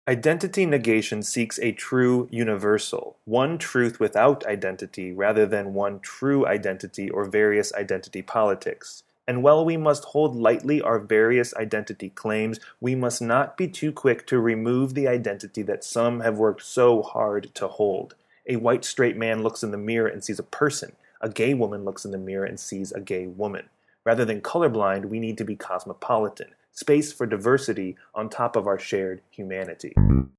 Identity negation seeks a true universal, one truth without identity rather than one true identity or various identity politics. And while we must hold lightly our various identity claims, we must not be too quick to remove the identity that some have worked so hard to hold. A white straight man looks in the mirror and sees a person. A gay woman looks in the mirror and sees a gay woman. Rather than colorblind, we need to be cosmopolitan, space for diversity on top of our shared humanity.